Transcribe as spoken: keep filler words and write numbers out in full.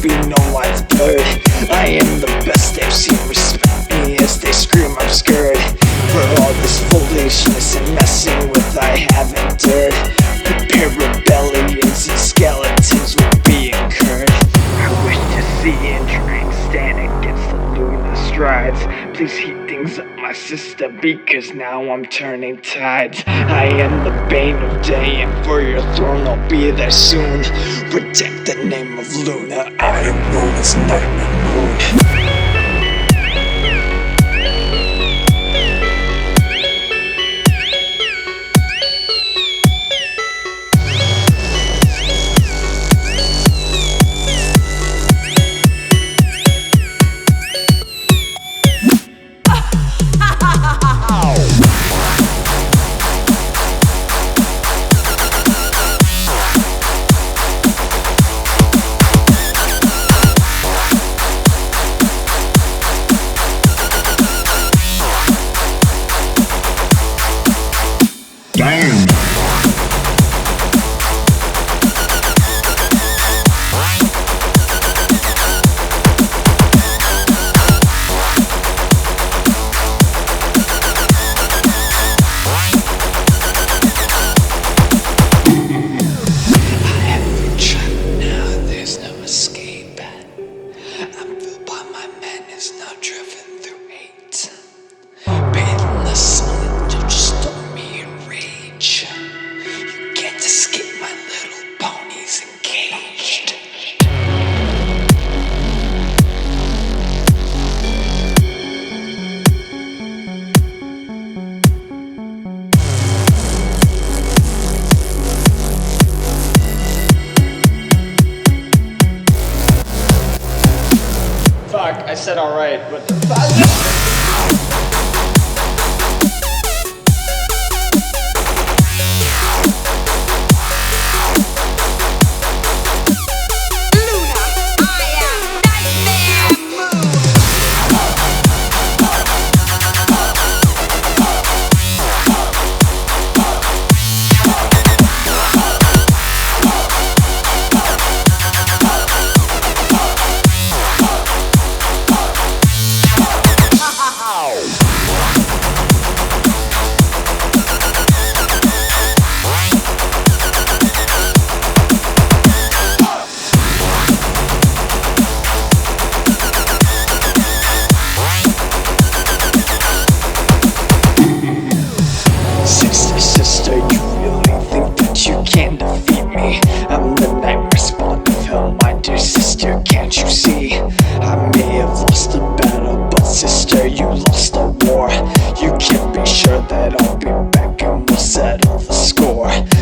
be no life's bird. I am the best they've seen, respect me as they scream I'm scared. For all this foolishness and messing with I have endured. Prepare rebellions and skeletons will be incurred. I wish to see and try and stand against the lunar strides. Please heat things up, my sister, because now I'm turning tides. I am the bane of day, and for your throne I'll be there soon. Protect the name of Luna, I am known as Nightmare Moon. Damn. I'm filled by my madness, now driven through hate. Bathed in the sun until just stormy and rage. You can't escape my little ponies encaged. Fuck, I said alright, what the fuck? Sister, sister, you really think that you can defeat me? I'm the nightmare spawn of hell, my dear sister, can't you see? I may have lost the battle, but sister, you lost the war. You can be sure that I'll be back and we'll settle the score.